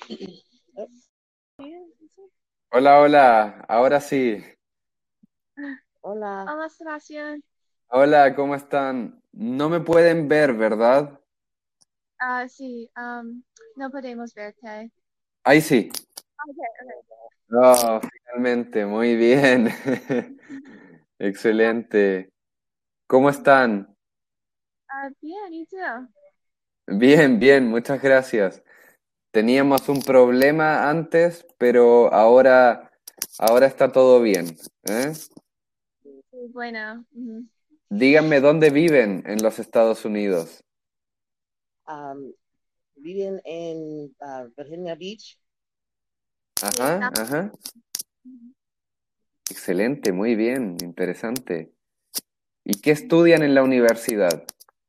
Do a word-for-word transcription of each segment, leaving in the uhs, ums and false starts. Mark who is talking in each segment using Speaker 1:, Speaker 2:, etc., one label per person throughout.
Speaker 1: Hola, hola, ahora sí.
Speaker 2: Hola. Hola, Sebastián.
Speaker 1: Hola, ¿cómo están? No me pueden ver, ¿verdad?
Speaker 2: Ah, sí, um, no podemos verte.
Speaker 1: Ahí sí.
Speaker 2: Okay, okay.
Speaker 1: Oh, finalmente, muy bien.
Speaker 2: Ah,
Speaker 1: Excelente. ¿Cómo están?
Speaker 2: ah, bien, ¿y tú?
Speaker 1: Bien, bien, muchas gracias. Teníamos un problema antes, pero ahora, ahora está todo bien, ¿eh?
Speaker 2: Sí, bueno. Ujú.
Speaker 1: Díganme dónde viven en los Estados Unidos.
Speaker 2: Um, Viven en uh, Virginia Beach. Sí,
Speaker 1: Ajá,
Speaker 2: está.
Speaker 1: ajá.
Speaker 2: Ujú.
Speaker 1: Excelente, muy bien, interesante. ¿Y qué estudian en la universidad?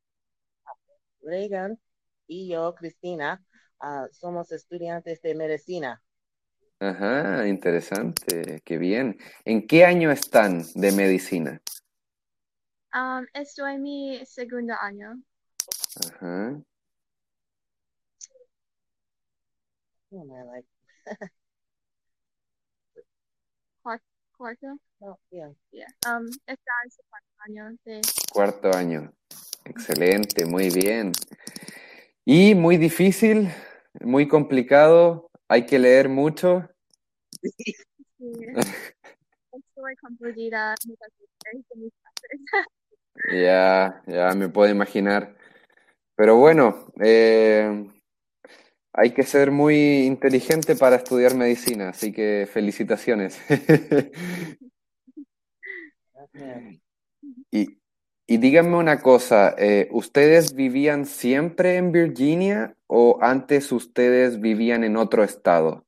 Speaker 2: Reagan y yo, Cristina, ah, somos estudiantes de medicina.
Speaker 1: Ajá, interesante, qué bien. ¿En qué año están de medicina?
Speaker 2: Um, estoy en mi segundo año.
Speaker 1: Ajá,
Speaker 2: Oh, man, like, Cuar- ¿Cuarto? Oh, yeah. Yeah. Um, está en su cuarto año de...
Speaker 1: cuarto año. Excelente, muy bien. Y muy difícil, muy complicado, hay que leer mucho.
Speaker 2: Sí, estoy confundida muchas veces con mis clases.
Speaker 1: Ya, ya me puedo imaginar. Pero bueno, eh, hay que ser muy inteligente para estudiar medicina, así que felicitaciones.
Speaker 2: Yeah.
Speaker 1: Y, y díganme una cosa, eh, ¿ustedes vivían siempre en Virginia o antes ustedes vivían en otro estado?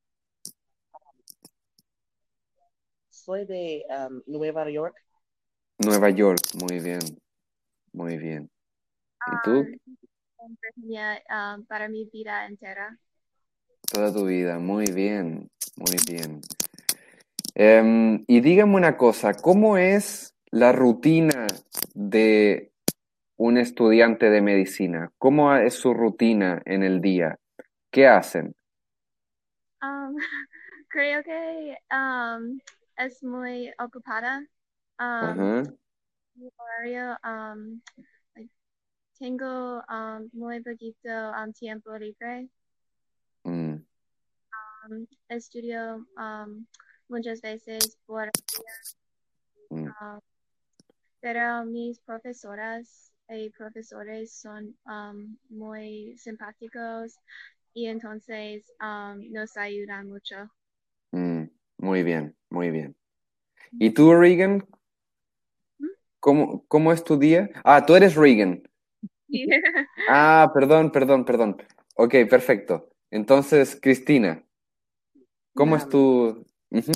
Speaker 2: Soy de um, Nueva York.
Speaker 1: Nueva York, muy bien, muy bien. ¿Y tú?
Speaker 2: Um, en Virginia, um, para mi vida entera.
Speaker 1: Toda tu vida, muy bien, muy bien. Em, y díganme una cosa, ¿cómo es la rutina de un estudiante de medicina? ¿Cómo es su rutina en el día? ¿Qué hacen?
Speaker 2: Um, creo que um, es muy ocupada. Um,
Speaker 1: Ajá,
Speaker 2: Mi horario, um, like, tengo um, muy poquito um, tiempo libre.
Speaker 1: mm,
Speaker 2: Um, estudio um, muchas veces por día,
Speaker 1: mm.
Speaker 2: um, pero mis profesoras y profesores son um, muy simpáticos y entonces um, nos ayudan mucho.
Speaker 1: Mm, muy bien, muy bien. ¿Y tú, Regan, cómo, cómo es tu día? Ah, tú eres Regan.
Speaker 2: Sí.
Speaker 1: Ah, perdón, perdón, perdón. Ok, perfecto. Entonces, Cristina, ¿cómo es
Speaker 2: Um,
Speaker 1: tu... Ujú.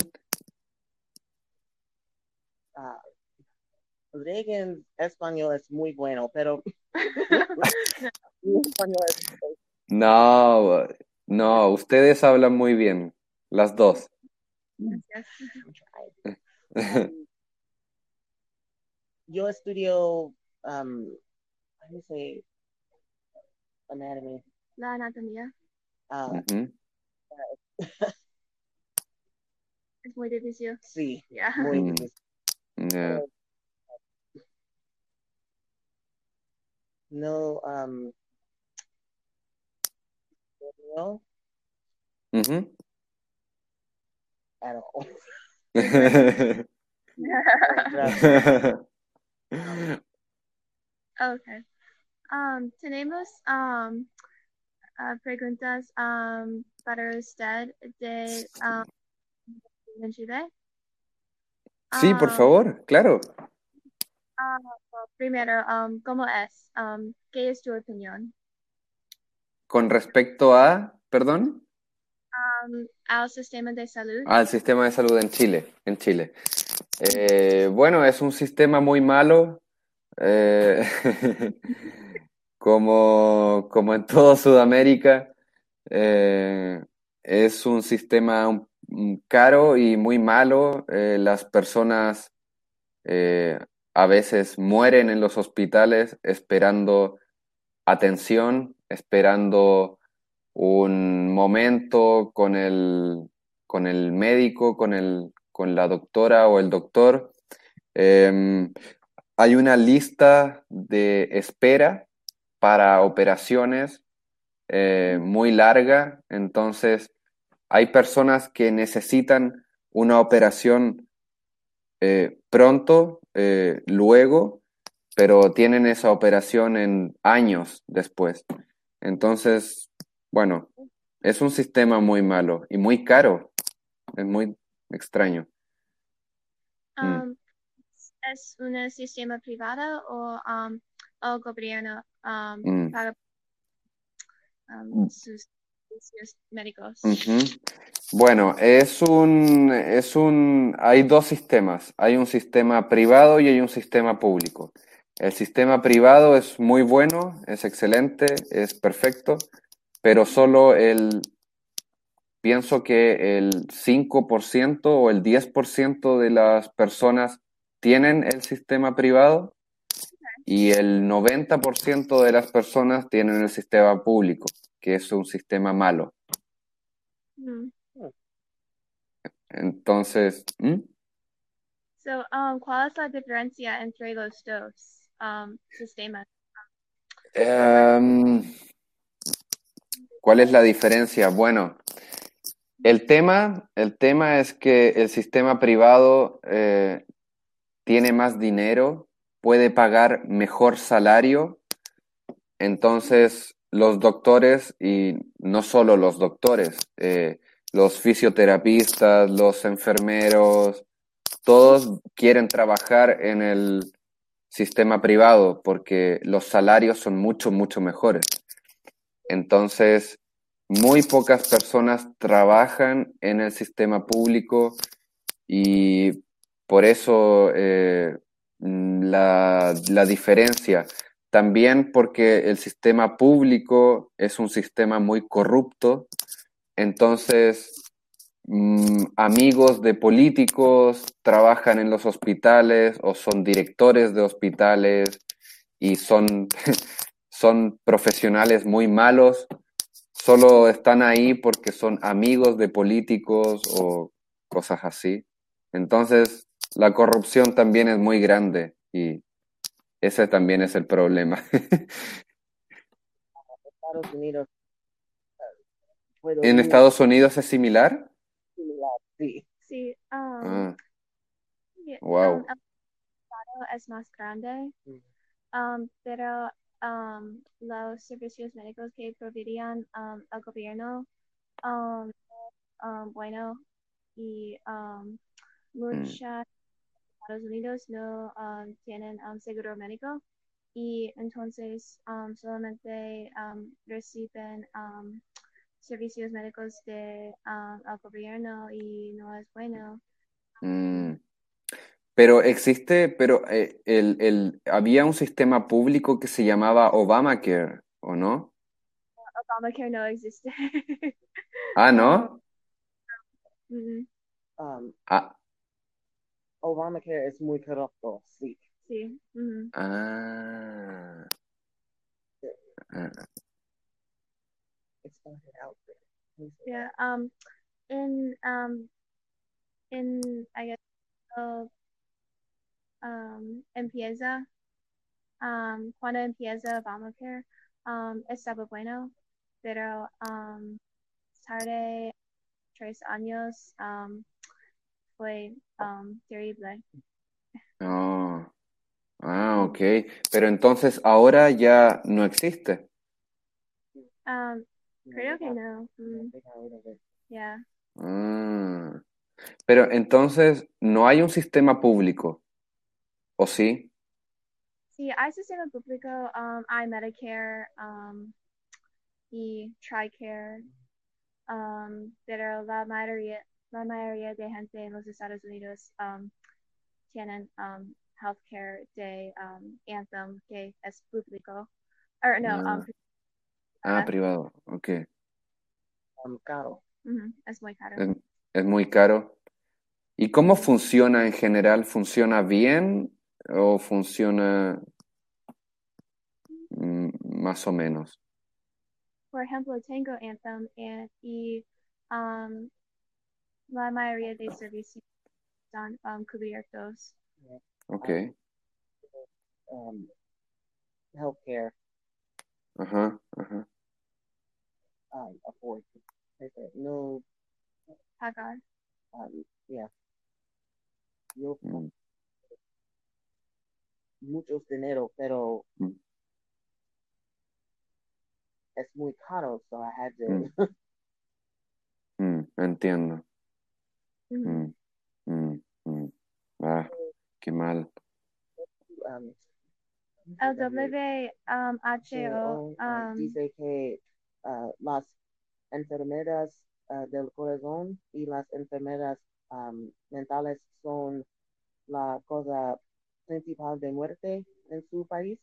Speaker 2: ah, Reagan español es muy bueno, pero mi español es
Speaker 1: No, no, ustedes hablan muy bien, las dos.
Speaker 2: gracias. Um, yo estudio, um, how do you say anatomy? La anatomía. Uh,
Speaker 1: Ujú.
Speaker 2: es muy difícil. Sí, yeah. Muy
Speaker 1: Mm,
Speaker 2: difícil.
Speaker 1: ya.
Speaker 2: Uh, no, um, no,
Speaker 1: Ujú.
Speaker 2: at all. Gracias. Um, okay. Um, tenemos um, uh, preguntas um, para usted de um, en Chile.
Speaker 1: Sí, por
Speaker 2: Um,
Speaker 1: favor, claro.
Speaker 2: ah, well, primero, um, ¿cómo es? Um, ¿qué es tu opinión?
Speaker 1: Con respecto a, perdón,
Speaker 2: Um, al sistema de salud.
Speaker 1: al sistema de salud en Chile, en Chile. Eh, bueno, es un sistema muy malo, eh, como, como en toda Sudamérica. Eh, es un sistema un- un caro y muy malo. Eh, las personas eh, a veces mueren en los hospitales esperando atención, esperando un momento con el, con el médico, con el, con la doctora o el doctor. Eh, Hay una lista de espera para operaciones eh, muy larga, entonces hay personas que necesitan una operación eh, pronto, eh, luego, pero tienen esa operación en años después. Entonces, bueno, es un sistema muy malo y muy caro, es muy extraño. Mm,
Speaker 2: Um, ¿Es un sistema privado o um, el gobierno um,
Speaker 1: mm.
Speaker 2: paga um, sus servicios médicos?
Speaker 1: Ujú. Bueno, es un, es un, hay dos sistemas. Hay un sistema privado y hay un sistema público. El sistema privado es muy bueno, es excelente, es perfecto, pero solo el, pienso que el cinco por ciento o el diez por ciento de las personas tienen el sistema privado y el noventa por ciento de las personas tienen el sistema público, que es un sistema malo.
Speaker 2: Mm.
Speaker 1: Entonces, ¿mm?
Speaker 2: So, um, ¿cuál es la diferencia entre los dos um, sistemas?
Speaker 1: Em, ¿cuál es la diferencia? Bueno, el tema, el tema es que el sistema privado eh, tiene más dinero, puede pagar mejor salario, entonces los doctores, y no solo los doctores, eh, los fisioterapistas, los enfermeros, todos quieren trabajar en el sistema privado porque los salarios son mucho, mucho mejores. Entonces, muy pocas personas trabajan en el sistema público y por eso eh, la, la diferencia. También porque el sistema público es un sistema muy corrupto, entonces mm, amigos de políticos trabajan en los hospitales o son directores de hospitales y son, son profesionales muy malos, solo están ahí porque son amigos de políticos o cosas así. Entonces, la corrupción también es muy grande y ese también es el problema.
Speaker 3: Estados Unidos puedo
Speaker 1: ¿En
Speaker 3: ir
Speaker 1: Estados Unidos es similar?
Speaker 3: similar, sí.
Speaker 2: Sí, um,
Speaker 1: Ah,
Speaker 2: sí, um,
Speaker 1: wow.
Speaker 2: el estado es más grande,
Speaker 3: Mm.
Speaker 2: um, pero um, los servicios médicos que proveerían um, el gobierno, um, um, bueno, y um,
Speaker 1: Mm,
Speaker 2: muchos Estados Unidos no um, tienen um, seguro médico y entonces um, solamente um, reciben um, servicios médicos de um, el gobierno y no es bueno.
Speaker 1: mm. Pero existe, pero eh, el, el, había un sistema público que se llamaba Obamacare, ¿o no?
Speaker 2: Obamacare no existe.
Speaker 1: Ah,
Speaker 2: um,
Speaker 1: ¿no?
Speaker 2: mm,
Speaker 3: Um,
Speaker 1: Ah,
Speaker 3: Obamacare es muy corrupto, sí.
Speaker 2: sí. Mm,
Speaker 1: ah, ah,
Speaker 3: It's started out there. Please say
Speaker 2: yeah. Um, in um, in I guess uh, um, empieza um, cuando empieza Obamacare um, estaba bueno, pero um, tarde tres años um, fue um, terrible.
Speaker 1: oh, ah, ok. Pero entonces ahora ya no existe.
Speaker 2: Um,
Speaker 3: no,
Speaker 2: creo
Speaker 3: they
Speaker 2: que
Speaker 3: got,
Speaker 2: no.
Speaker 3: yeah,
Speaker 2: Mm,
Speaker 3: they got rid of it.
Speaker 2: yeah.
Speaker 1: Ah, pero entonces no hay un sistema público, ¿o sí?
Speaker 2: Sí, hay sistema público, um, hay Medicare um, y TRICARE, um, pero la mayoría, la mayoría de gente en los Estados Unidos um, tienen um, healthcare de um, Anthem, que es público. Or, no, um,
Speaker 1: Ah, ah,
Speaker 2: privada.
Speaker 1: privado, ok.
Speaker 3: Um, caro.
Speaker 2: Ujú, es muy caro.
Speaker 1: Es, es muy caro. ¿Y cómo funciona en general? ¿Funciona bien o funciona mm, más o menos?
Speaker 2: por ejemplo, Tango Anthem and, y um, la mayoría de servicios están um, cubiertos.
Speaker 3: Yeah.
Speaker 1: Ok.
Speaker 3: Um, healthcare,
Speaker 1: Ajá, ajá.
Speaker 3: um, afford. Like that. No,
Speaker 2: Pagar.
Speaker 3: um, yeah. No
Speaker 1: Mm,
Speaker 3: muchos dinero, pero
Speaker 1: mm,
Speaker 3: es muy caro, so I had
Speaker 1: mm,
Speaker 3: to.
Speaker 1: mm, entiendo.
Speaker 2: Mhm.
Speaker 1: Mm, mm, mm. Ah, qué mal.
Speaker 3: um,
Speaker 2: El W um,
Speaker 3: que,
Speaker 2: H O
Speaker 3: oh, uh,
Speaker 2: um,
Speaker 3: dice que uh, las enfermedades uh, del corazón y las enfermedades um, mentales son la cosa principal de muerte en su país.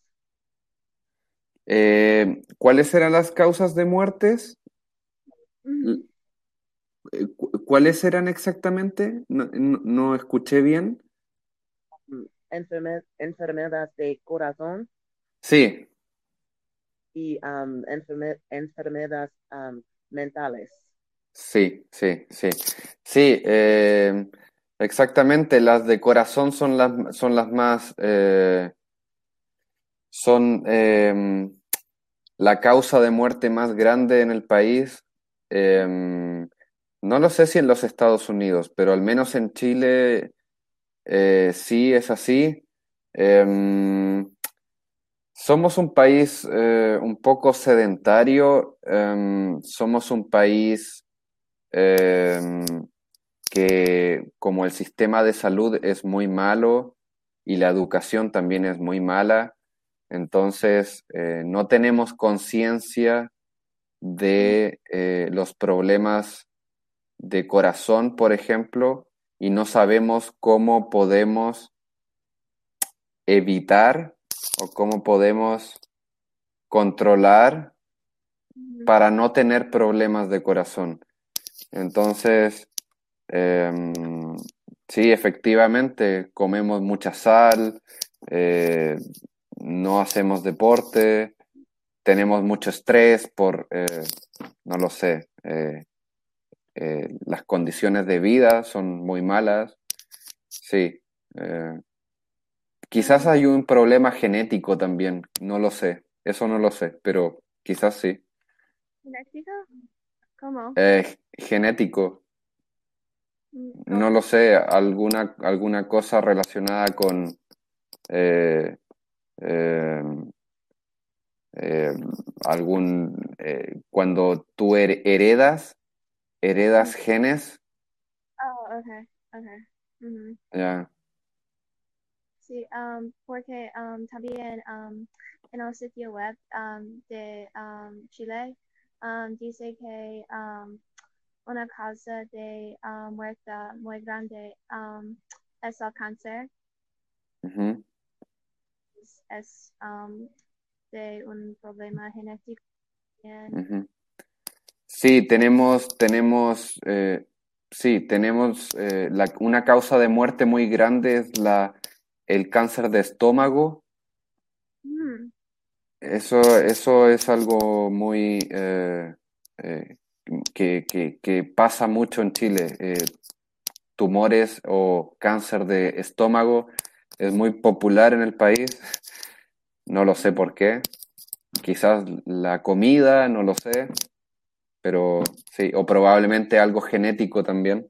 Speaker 1: Eh, ¿cuáles eran las causas de muertes?
Speaker 2: mhm.
Speaker 1: Eh, cu- ¿Cuáles eran exactamente? No, no- no escuché bien.
Speaker 3: Mm, enferme- enfermedades de corazón
Speaker 1: Sí,
Speaker 3: y um, enferme- enfermedades um, mentales.
Speaker 1: sí, sí, sí. Sí, eh, exactamente. Las de corazón son las, son las más, eh, son eh, la causa de muerte más grande en el país. Eh, no lo sé si en los Estados Unidos, pero al menos en Chile eh, sí es así. Eh, Somos un país eh, un poco sedentario, em, somos un país em, que como el sistema de salud es muy malo y la educación también es muy mala, entonces eh, no tenemos conciencia de eh, los problemas de corazón, por ejemplo, y no sabemos cómo podemos evitar o cómo podemos controlar
Speaker 2: Mhm.
Speaker 1: para no tener problemas de corazón. Entonces, eh, sí, efectivamente, comemos mucha sal, eh, no hacemos deporte, tenemos mucho estrés por, eh, no lo sé, eh, eh, las condiciones de vida son muy malas. Sí, eh, quizás
Speaker 2: Um,
Speaker 1: hay un problema genético también, no lo sé, eso no lo sé, pero quizás sí.
Speaker 2: ¿Genética? ¿Cómo?
Speaker 1: Eh, genético.
Speaker 2: Mm,
Speaker 1: No lo sé, alguna, alguna cosa relacionada con eh, eh, eh, algún... eh, cuando tú her- heredas,
Speaker 2: mm.
Speaker 1: heredas genes,
Speaker 2: Oh, okay, okay. Mhm.
Speaker 1: ya.
Speaker 2: Sí, um, porque um, también um, en el sitio web um, de um, Chile um, dice que um, una causa de um, muerte muy grande um, es el cáncer,
Speaker 1: Ujú,
Speaker 2: es, es, um, de un problema genético. también.
Speaker 1: ujú. Sí, tenemos, tenemos, eh, sí, tenemos eh, la- una causa de muerte muy grande es la, el cáncer de estómago.
Speaker 2: Mm,
Speaker 1: Eso, eso es algo muy eh, eh, que, que- que pasa mucho en Chile. Eh, tumores o cáncer de estómago es muy popular en el país. No lo sé por qué. Quizás la comida, no lo sé, pero sí, o probablemente algo genético también,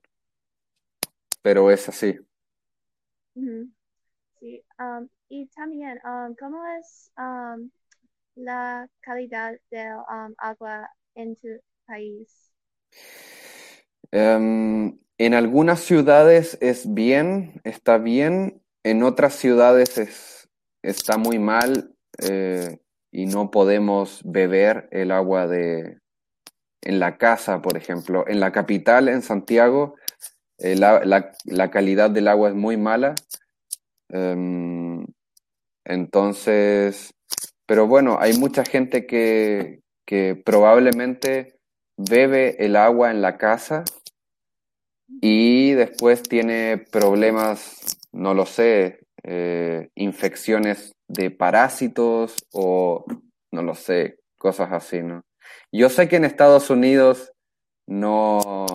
Speaker 1: pero es así.
Speaker 2: ujú. Sí, um, y también, um, ¿cómo es um, la calidad del um, agua en tu país?
Speaker 1: Em, en algunas ciudades es bien, está bien, en otras ciudades es, está muy mal eh, y no podemos beber el agua de, en la casa, por ejemplo. En la capital, en Santiago, eh, la, la- la calidad del agua es muy mala. Em, entonces, pero bueno, hay mucha gente que, que probablemente bebe el agua en la casa y después tiene problemas, no lo sé, eh, infecciones de parásitos o no lo sé, cosas así, ¿no? Yo sé que en Estados Unidos no,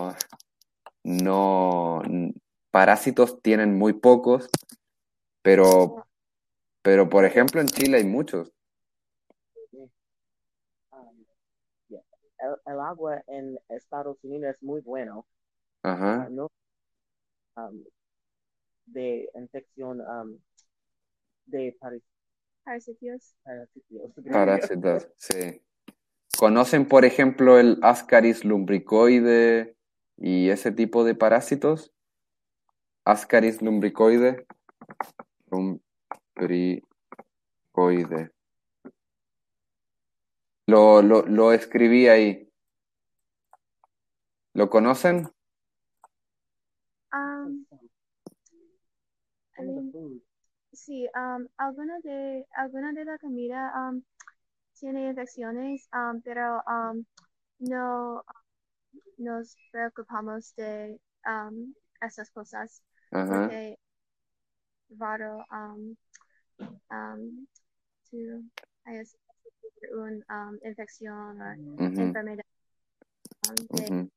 Speaker 1: no, parásitos tienen muy pocos, pero, pero por ejemplo en Chile hay muchos.
Speaker 3: Um, yeah. El, el agua en Estados Unidos es muy bueno. Uh,
Speaker 1: Ajá,
Speaker 3: no um, de infección um, de paris-
Speaker 2: Parásitos.
Speaker 3: parásitos. Gracias.
Speaker 1: parásitos, sí. ¿Conocen, por ejemplo, el Ascaris lumbricoide y ese tipo de parásitos? Ascaris lumbricoide. Lumbricoide. Lo, lo, lo escribí ahí. ¿Lo conocen?
Speaker 2: Um, I
Speaker 3: Some of the
Speaker 2: mean,
Speaker 3: food.
Speaker 2: sí, um, alguna de, alguna de la comida um, tiene infecciones, um, pero um, no nos preocupamos de um, esas cosas
Speaker 1: Ajá.
Speaker 2: porque raro um, um, to es una um, infección o
Speaker 1: Ujú,
Speaker 2: enfermedad um, de
Speaker 1: ujú.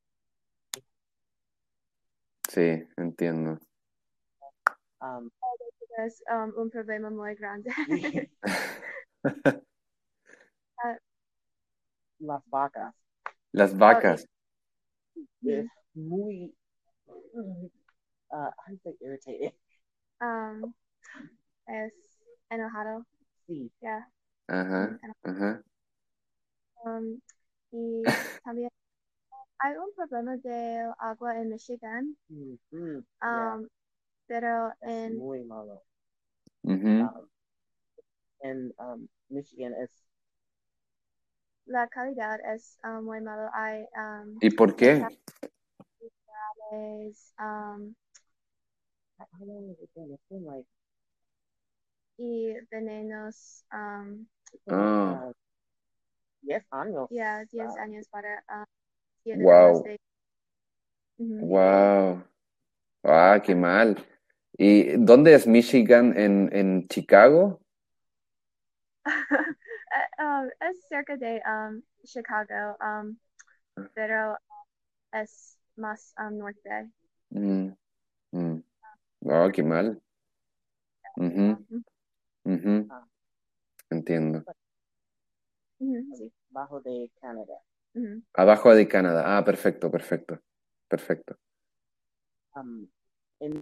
Speaker 1: Sí, entiendo.
Speaker 3: Um,
Speaker 2: es um, un problema muy grande. Uh,
Speaker 3: las vacas.
Speaker 1: Las
Speaker 2: oh, y,
Speaker 1: vacas.
Speaker 3: Es muy, uh, I say irritating.
Speaker 2: um, es enojado,
Speaker 3: Sí.
Speaker 2: yeah.
Speaker 1: Ajá,
Speaker 2: Mm, eno-
Speaker 1: ajá.
Speaker 2: um, y también hay un problema de agua en Michigan,
Speaker 3: Mm, mm, yeah.
Speaker 2: um, pero
Speaker 3: Es
Speaker 2: en
Speaker 3: muy malo.
Speaker 1: Ujú.
Speaker 3: Um, en um, Michigan es
Speaker 2: la calidad es um, muy malo. Hay um,
Speaker 1: ¿Y por qué?
Speaker 2: metales um,
Speaker 3: how long has it been? It's been like
Speaker 2: y venenos, um,
Speaker 3: como
Speaker 1: Ah,
Speaker 3: uh, diez años.
Speaker 2: yeah, diez
Speaker 3: Uh,
Speaker 2: años para um, siete años
Speaker 1: wow,
Speaker 2: de... Ujú.
Speaker 1: wow. Ah, qué mal. ¿Y dónde es Michigan? ¿En, en Chicago?
Speaker 2: Eh, um, es cerca de um, Chicago, um, pero es más um, norte.
Speaker 1: Mm, mm. Ah, qué mal. Ujú,
Speaker 2: Um,
Speaker 1: ujú.
Speaker 3: uh,
Speaker 1: Entiendo.
Speaker 2: ujú, sí.
Speaker 3: bajo de Canadá.
Speaker 2: Ujú.
Speaker 1: Abajo de Canadá. Ah, perfecto, perfecto. Perfecto.
Speaker 3: Um, en,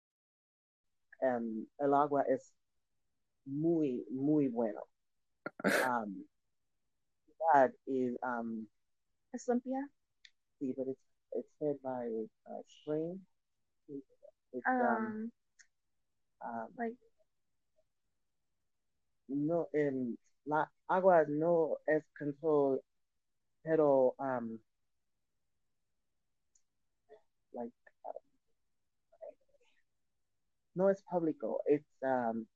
Speaker 3: um, el agua es muy, muy bueno. Um, that is, um,
Speaker 2: Es limpia.
Speaker 3: see, but it's it's fed by uh, spring. It's um,
Speaker 2: Um,
Speaker 3: um,
Speaker 2: like,
Speaker 3: no, en la agua no es control, pero um, like uh, no es público. It's um,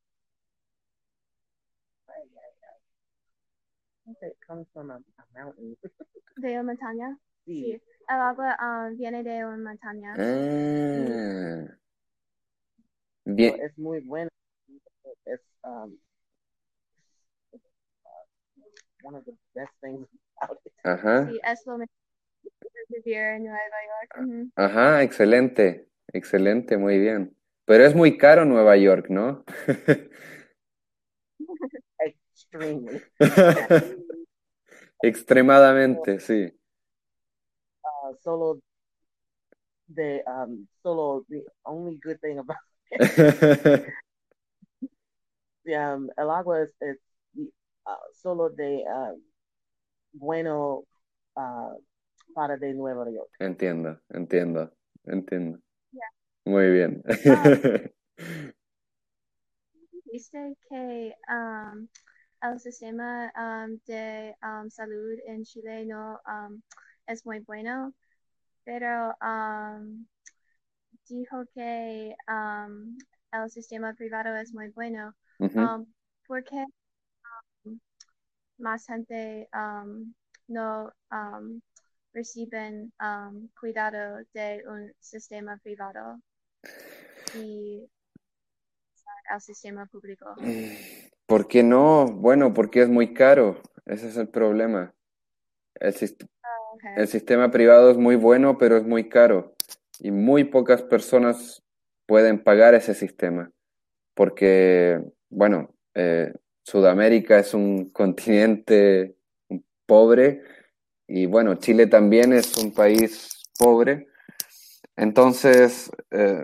Speaker 3: I think it comes from a, a mountain.
Speaker 2: de una montaña. Sí.
Speaker 3: Sí,
Speaker 2: El agua um, viene de una montaña. Y
Speaker 1: Ah,
Speaker 3: pero
Speaker 1: bien.
Speaker 3: es muy bueno. It's um, one of the best things about it.
Speaker 1: Ajá,
Speaker 2: sí, es lo mejor de vivir en Nueva York. Ujú.
Speaker 1: ajá, excelente. Excelente, muy bien. Pero es muy caro Nueva York, ¿no?
Speaker 3: Extremely.
Speaker 1: Extremadamente, sí.
Speaker 3: Uh, solo the um, solo the only good thing about um, el agua es, es uh, solo de uh, bueno uh, para de Nueva York.
Speaker 1: Entiendo, entiendo, entiendo.
Speaker 2: Yeah.
Speaker 1: Muy bien.
Speaker 2: Um, Viste que um, el sistema um, de um, salud en Chile no um, es muy bueno, pero um, dijo que um, el sistema privado es muy bueno.
Speaker 1: Ujú.
Speaker 2: Um, ¿Por qué más gente um, no um, reciben um, cuidado de un sistema privado y el sistema público?
Speaker 1: ¿Por qué no? Bueno, porque es muy caro. Ese es el problema. El, sis-
Speaker 2: Oh, okay.
Speaker 1: el sistema privado es muy bueno, pero es muy caro. Y muy pocas personas pueden pagar ese sistema. Porque, bueno, eh, Sudamérica es un continente pobre y, bueno, Chile también es un país pobre. Entonces, eh,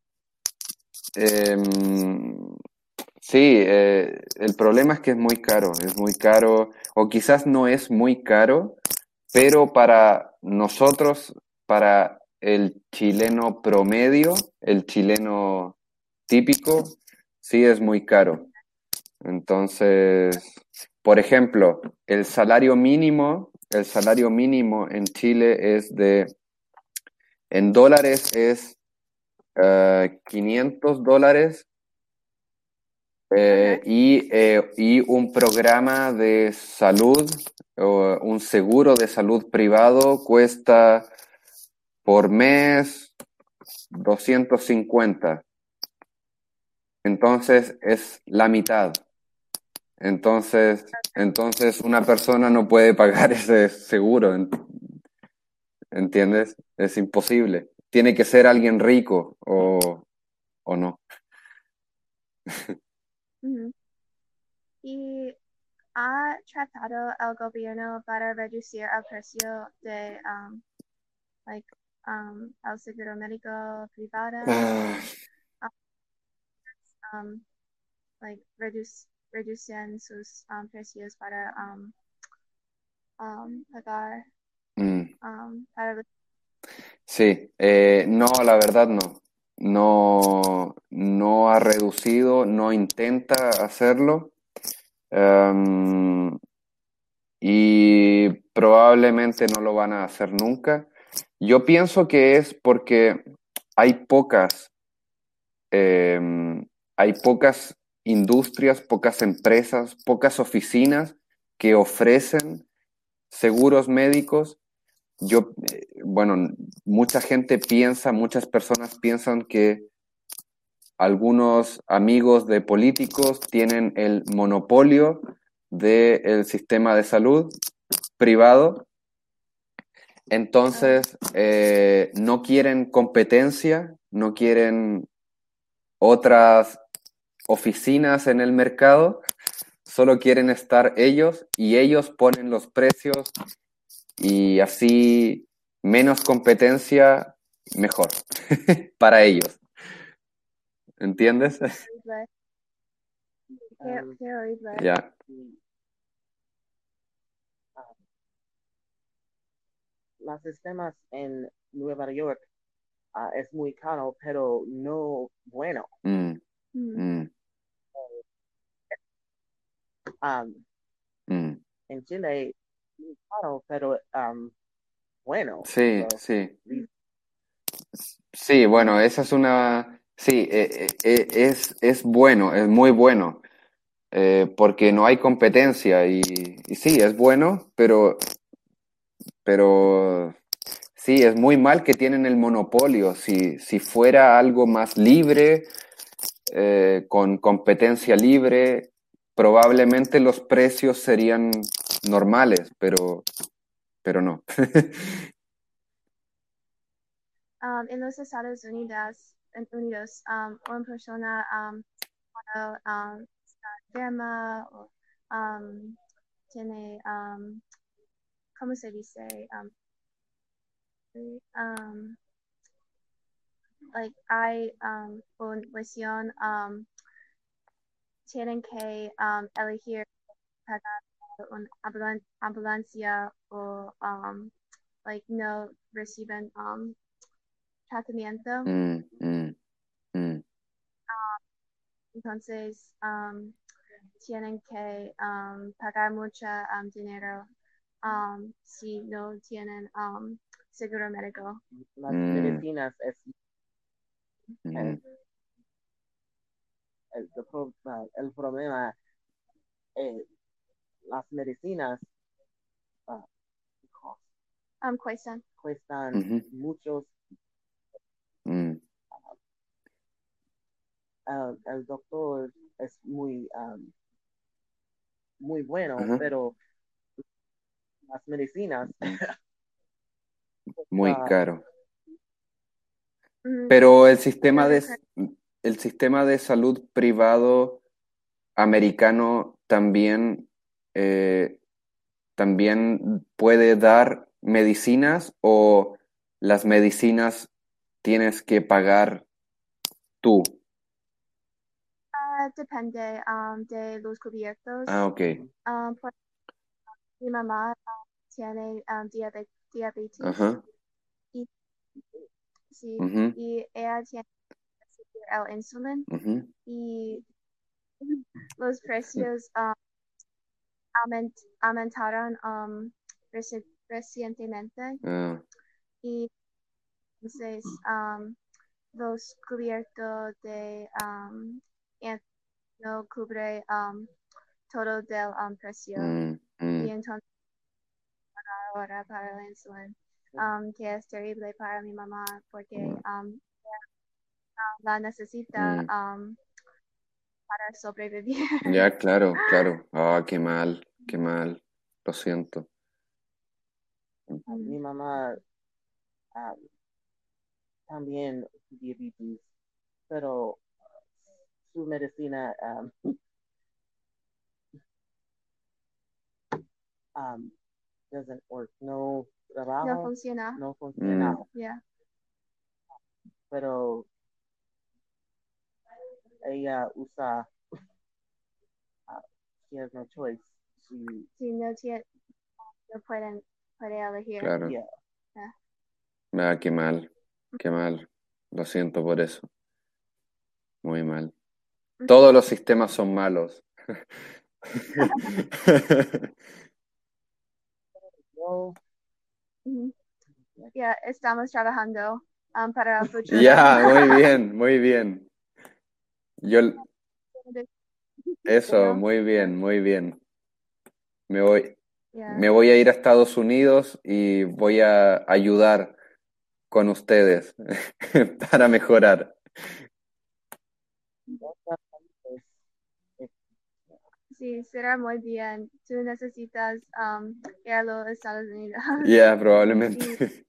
Speaker 1: em, sí, eh, el problema es que es muy caro, es muy caro, o quizás no es muy caro, pero para nosotros, para el chileno promedio, el chileno típico, sí es muy caro. Entonces, por ejemplo, el salario mínimo, el salario mínimo en Chile es de, en dólares es eh, quinientos dólares eh,
Speaker 2: Okay.
Speaker 1: y, eh, y un programa de salud o un seguro de salud privado cuesta por mes doscientos cincuenta. Entonces es la mitad. Entonces, entonces una persona no puede pagar ese seguro, ¿en- ¿entiendes? Es imposible. Tiene que ser alguien rico o, o no.
Speaker 2: Ujú. Y ha tratado el gobierno para reducir el precio de um, like um, el seguro médico privado,
Speaker 1: Ah,
Speaker 2: um, like reduce reducen sus um, precios para um, um, pagar
Speaker 1: mm.
Speaker 2: um, para los-
Speaker 1: Sí, eh, no, la verdad no. No, no ha reducido, no intenta hacerlo. em, y probablemente no lo van a hacer nunca. Yo pienso que es porque hay pocas, em, hay pocas industrias, pocas empresas, pocas oficinas que ofrecen seguros médicos. Yo, eh, bueno, mucha gente piensa, muchas personas piensan que algunos amigos de políticos tienen el monopolio del sistema de salud privado,
Speaker 2: ah,
Speaker 1: entonces eh, no quieren competencia, no quieren otras oficinas en el mercado, solo quieren estar ellos y ellos ponen los precios y así menos competencia, mejor para ellos. ¿Entiendes?
Speaker 2: horrible, qué,
Speaker 3: Um,
Speaker 2: qué horrible.
Speaker 1: Ya.
Speaker 3: y, ah, los sistemas en Nueva York ah, es muy caro, pero no bueno.
Speaker 1: Mm,
Speaker 2: Mm.
Speaker 1: mm,
Speaker 3: Um,
Speaker 1: mm.
Speaker 3: en Chile, muy caro, pero um, bueno.
Speaker 1: Sí,
Speaker 3: So,
Speaker 1: sí.
Speaker 3: we-
Speaker 1: Sí, bueno, esa es una... Sí, eh, eh, eh, es, es bueno, es muy bueno, eh, porque no hay competencia y, y sí, es bueno, pero, pero sí, es muy mal que tienen el monopolio. Si, si fuera algo más libre, eh, con competencia libre, probablemente los precios serían normales, pero, pero no.
Speaker 2: Um, en los Estados Unidos, en Unidos um, una persona um, cuando um, está enferma o um, tiene, um, ¿cómo se dice? Um, um, like hay um, una lesión, um, tienen que um, elegir pagar una ambulan- ambulancia o um, like no reciben um, tratamiento.
Speaker 1: Mm, mm, mm,
Speaker 2: Entonces um, tienen que um, pagar mucho um, dinero um, si no tienen um, seguro médico.
Speaker 3: las
Speaker 1: mm,
Speaker 3: medicinas es,
Speaker 1: mm.
Speaker 3: es el, el pro- ah, el problema. eh, las medicinas ah,
Speaker 2: Um, cuestan.
Speaker 3: cuestan
Speaker 1: Ujú,
Speaker 3: muchos.
Speaker 1: mm,
Speaker 3: El, el doctor es muy, um, muy bueno,
Speaker 1: ajá,
Speaker 3: pero las medicinas.
Speaker 1: Muy
Speaker 3: Ah,
Speaker 1: caro.
Speaker 2: Mhm.
Speaker 1: Pero el sistema de,
Speaker 2: Another
Speaker 1: el sistema de salud privado americano también, eh, también puede dar medicinas o las medicinas tienes que pagar tú.
Speaker 2: uh, depende um, de los
Speaker 1: Ah,
Speaker 2: cubiertos.
Speaker 1: ok.
Speaker 2: Um, por mi mamá um, tiene um, diabe- diabetes
Speaker 1: Ajá.
Speaker 2: y, sí,
Speaker 1: Ujú,
Speaker 2: y ella tiene que recibir el insulin
Speaker 1: ujú.
Speaker 2: y los precios um, aument- aumentaron um, reci- recientemente
Speaker 1: Ah,
Speaker 2: y entonces um, los cubiertos de um, en- no cubre um, todo del um, precio
Speaker 1: mm, mm,
Speaker 2: y entonces ahora para el insulin um, que es terrible para mi mamá porque
Speaker 1: mm,
Speaker 2: um, la necesita
Speaker 1: mm.
Speaker 2: um, para sobrevivir.
Speaker 1: Ya, claro, claro. Ah, qué mal, qué mal. Lo siento.
Speaker 2: Mm.
Speaker 3: mi mamá ah, también diabetes, pero su medicina um, um, doesn't work. No
Speaker 2: No
Speaker 3: trabajo,
Speaker 2: funciona.
Speaker 3: no funciona.
Speaker 1: Mm,
Speaker 2: Yeah.
Speaker 3: Pero ella usa, uh, she has no choice. She,
Speaker 2: Si no, tie- no pueden puede elegir.
Speaker 1: claro.
Speaker 3: yeah,
Speaker 2: Yeah.
Speaker 1: Ah, qué mal, qué mal. Lo siento por eso. Muy mal. Todos los sistemas son malos.
Speaker 3: no,
Speaker 2: Mhm. Yeah, estamos trabajando um, para el futuro.
Speaker 1: Ya, muy bien, muy bien. Yo, eso,
Speaker 2: Bueno,
Speaker 1: muy bien, muy bien. Me voy,
Speaker 2: yeah.
Speaker 1: me voy a ir a Estados Unidos y voy a ayudar con ustedes para mejorar.
Speaker 3: es, es,
Speaker 2: Sí, será muy bien. Tú necesitas um, ir a los Estados Unidos.
Speaker 1: Ya,
Speaker 2: Y
Speaker 1: probablemente.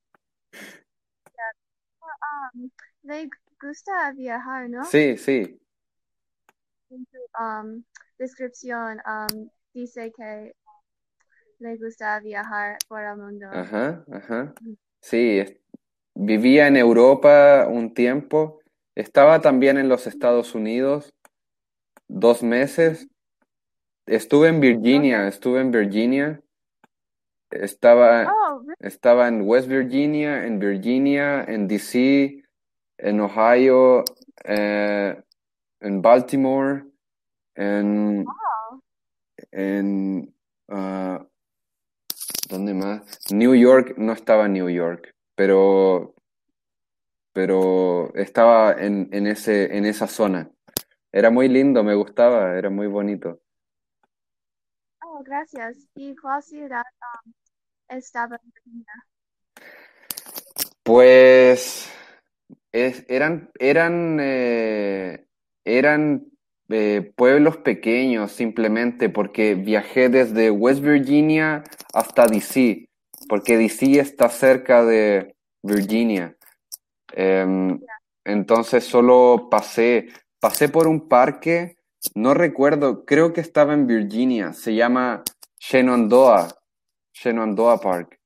Speaker 2: um, le gusta viajar, ¿no?
Speaker 1: Sí, sí.
Speaker 2: En tu um, descripción um, dice que le gusta viajar por el mundo.
Speaker 1: Ajá, ajá. Sí, es- vivía en Europa un tiempo. Estaba también en los Estados Unidos dos meses. Estuve en Virginia,
Speaker 2: ¿Dónde?
Speaker 1: estuve en Virginia. Estaba,
Speaker 2: Oh, re-
Speaker 1: estaba en West Virginia, en Virginia, en D C, en Ohio, eh, en Baltimore, en,
Speaker 2: wow.
Speaker 1: en ah, ¿dónde más? New York, no estaba en New York, pero, pero estaba en, en ese, en esa zona. Era muy lindo, me gustaba, era muy bonito.
Speaker 2: Oh, gracias. ¿Y cuál ciudad um, estaba en Virginia?
Speaker 1: Pues es- eran, eran, eh, eran eh, pueblos pequeños simplemente porque viajé desde West Virginia hasta D C, porque D C está cerca de Virginia. Em, entonces solo pasé, pasé por un parque, no recuerdo, creo que estaba en Virginia, se llama Shenandoah, Shenandoah Park.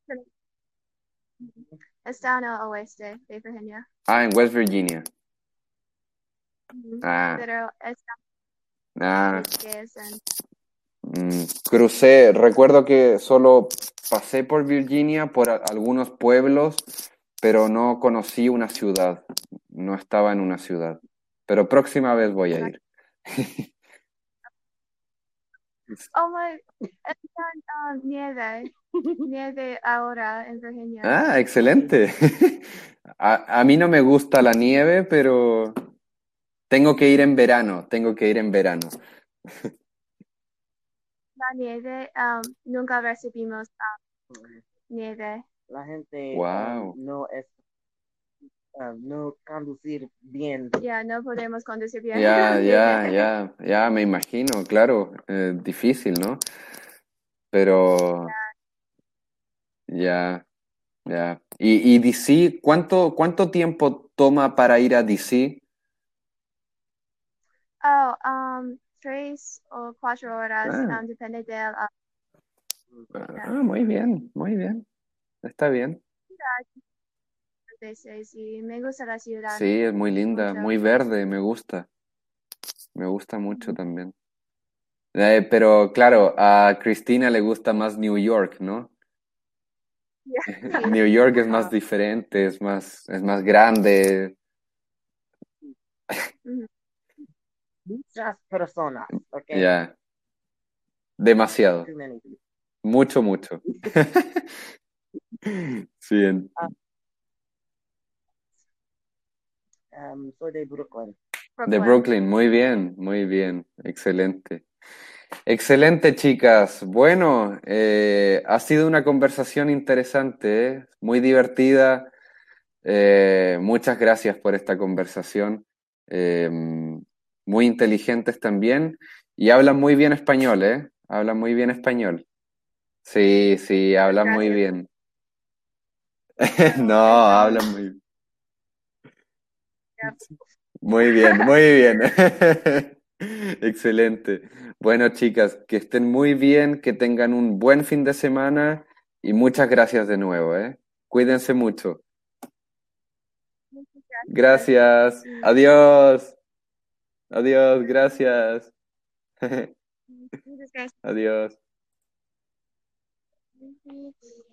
Speaker 2: Está en el oeste de Virginia.
Speaker 1: Ah, en West Virginia.
Speaker 2: Ujú.
Speaker 1: Ah,
Speaker 2: Pero está
Speaker 1: ah.
Speaker 2: que es en...
Speaker 1: Mm, crucé, recuerdo que solo pasé por Virginia, por a- algunos pueblos, pero no conocí una ciudad. No estaba en una ciudad. Pero próxima vez voy a ir.
Speaker 2: Oh my, está en uh, nieve. Nieve ahora en Virginia.
Speaker 1: Ah, excelente. A, a mí no me gusta la nieve, pero tengo que ir en verano, tengo que ir en verano.
Speaker 2: La nieve, um, nunca recibimos um,
Speaker 3: um,
Speaker 2: nieve.
Speaker 3: la gente um,
Speaker 1: Wow.
Speaker 3: no es, um, no conducir bien.
Speaker 2: Ya no podemos conducir bien
Speaker 1: Ya,
Speaker 2: con
Speaker 1: ya,
Speaker 2: nieve.
Speaker 1: ya, ya, me imagino, claro, eh, difícil, ¿no? Pero Ya, ya. ¿Y, y D C, cuánto, cuánto tiempo toma para ir a D C?
Speaker 2: Oh, um, tres o cuatro horas,
Speaker 1: Ah,
Speaker 2: um, depende del, ah,
Speaker 1: ah,
Speaker 2: yeah,
Speaker 1: muy bien, muy bien. Está bien.
Speaker 2: veces y me gusta la ciudad
Speaker 1: Sí, es muy linda,
Speaker 2: mucho.
Speaker 1: muy verde, me gusta. Me gusta mucho
Speaker 2: Ujú.
Speaker 1: también. Eh, pero claro, a Cristina le gusta más New York, ¿no?
Speaker 2: Yeah. Sí,
Speaker 1: New York es más diferente, es más, es más grande.
Speaker 2: ujú.
Speaker 3: Muchas personas, okay?
Speaker 1: Ya, demasiado.
Speaker 3: Too many people.
Speaker 1: Mucho, mucho. Sí, en-
Speaker 3: Um, soy de Brooklyn.
Speaker 1: de
Speaker 2: Brooklyn.
Speaker 1: Brooklyn, muy bien, muy bien, excelente. Excelente, chicas. Bueno, eh, ha sido una conversación interesante, ¿eh? Muy divertida. Eh, muchas gracias por esta conversación. Eh, muy inteligentes también. Y hablan muy bien español, ¿eh? Hablan muy bien español. Sí, sí,
Speaker 2: Muchas
Speaker 1: hablan muy
Speaker 2: gracias.
Speaker 1: bien. No,
Speaker 2: So, entonces,
Speaker 1: hablan muy,
Speaker 2: yeah,
Speaker 1: muy bien, muy bien. Excelente. Bueno, chicas, que estén muy bien, que tengan un buen fin de semana y muchas gracias de nuevo, ¿eh? Cuídense mucho.
Speaker 2: muchas gracias.
Speaker 1: Gracias.
Speaker 2: Y,
Speaker 1: Adiós. Adiós, gracias.
Speaker 2: muchas gracias.
Speaker 1: Adiós.
Speaker 2: Ujú.